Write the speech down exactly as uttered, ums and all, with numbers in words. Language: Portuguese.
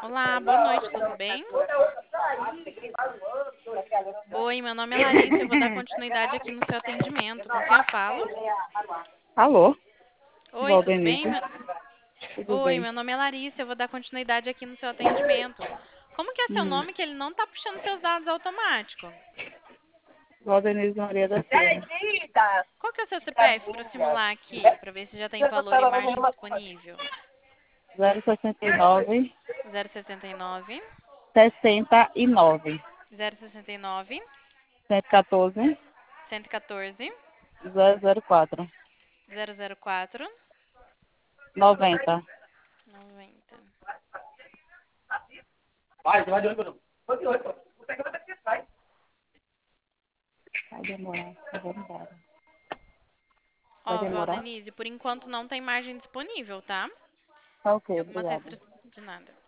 Olá, boa noite, tudo bem? Oi, meu nome é Larissa, eu vou dar continuidade aqui no seu atendimento. Com quem eu falo? Alô, Oi, tudo bem? Valdenise. Meu- Tudo Oi, bem? meu nome é Larissa, eu vou dar continuidade aqui no seu atendimento. Como que é seu Hum. nome que ele não tá puxando seus dados automático? Valdenise Maria da Silva. Qual que é o seu C P F para simular aqui, para ver se já tem valor e margem disponível? zero sessenta e nove, Zero sessenta e nove, sessenta e nove, zero sessenta e nove, cento e quatorze, cento e quatorze, zero zero quatro, zero zero quatro, noventa. noventa. Vai demorar, eu vou embora. Vai Ó, demorar? Valdenise, por enquanto não tem margem disponível, tá? Tá ok, Tem algumas obrigada. restrições de nada.